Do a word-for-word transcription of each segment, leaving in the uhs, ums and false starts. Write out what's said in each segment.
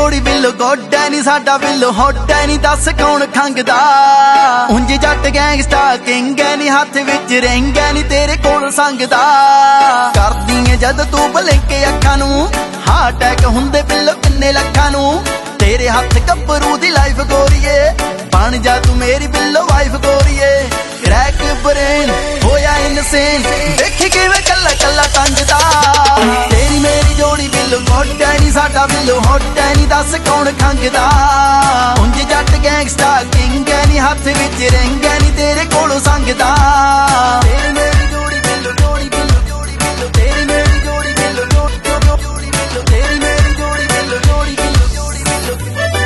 जोड़ी बिल्लो गोडा नी साडा बिल्लो होडा नी दस कौन खंगदा उंज जट गैंगस्टा किंग है नी हाथ विच रिंग है नी तेरे कोल संगदा करदी है जद तू भलेके अखां नू हार्ट अटैक हुंदे बिल्लो किन्ने लखां नू तेरे हाथ गब्बरू दी लाइफ गोरीए बन जा तू मेरी बिल्लो वाइफ गोरीए क्रैक ब्रेन होया इनसेन देखी किवें कल्ला कल्ला टंगदा तेरी मेरी जोड़ी बिल्लो गोडा नी साडा बिल्लो होडा नी दस कौन खंगदा उंज जट गैंगस्टा किंग है नी हाथ विच रिंग है नी तेरे कोलों संगदा तेरी मेरी जोड़ी बिल्लो जोड़ी बिल्लो जोड़ी बिल्लो तेरी मेरी जोड़ी बिल्लो जोड़ी बिल्लो तेरी मेरी जोड़ी बिल्लो जोड़ी बिल्लो जोड़ी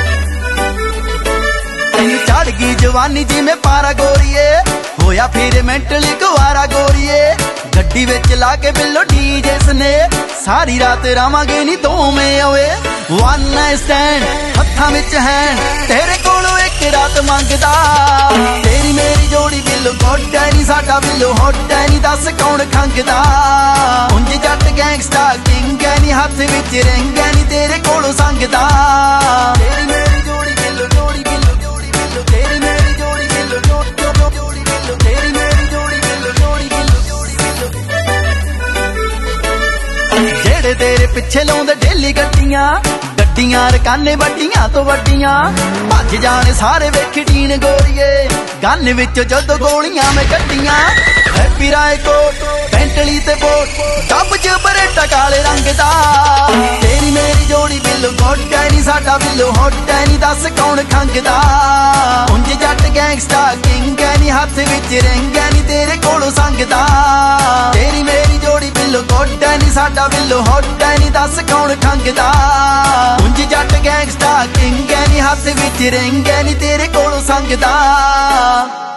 बिल्लो चढ़ गई जवानी जिवें पारा गोरीए होया फिर मेंटली कुवारा गोरीए गड्डी विच ला के बिल्लो डीजे सने सारी रात रावांगे नी दोवें ओए वन नाइट स्टैंड हत्थां विच हैंड तेरे कोलों एक रात मंगदा तेरी मेरी जोड़ी बिल्लो गोडा नी साडा बिल्लो होडा नी दस कौन खंगदा उंज जट गैंगस्टा किंग है नी हाथ विच रिंग है नी तेरे कोलों संगदा तेरी मेरी जोड़ी बिल्लो जोड़ी बिल्लो जोड़ी बिल्लो तेरी मेरी जोड़ी बिल्लो जोड़ी बिल्लो तेरी मेरी जोड़ी बिल्लो जोड़ी बिल्लो जोड़ी बिल्लो जेड़े तेरे पिछे लाउंदे डेली गड्डियां गड्डियां रकाने वड्डियां तो वड्डियां भज जाने सारे वेखी डीन गोरीए गन विच जदों गोलियां मैं कड्डियां हैप्पी राय कोट बेंटली ते बोट कब च बरेटा काले रंग दा तेरी मेरी जोड़ी बिल्लो गोडा नी साडा बिल्लो होडा नी दस कौन खंगदा उंज जट गैंगस्टा किंग है नी हाथ विच रिंग है नी तेरे कोलों संगदा तेरी मेरी जोड़ी बिल्लो गोडा नी साडा बिल्लो होडा नी दस कौन खंगदा उंज जट गैंगस्टा किंग है नी हाथ विच रिंग है नी तेरे कोलों संगदा।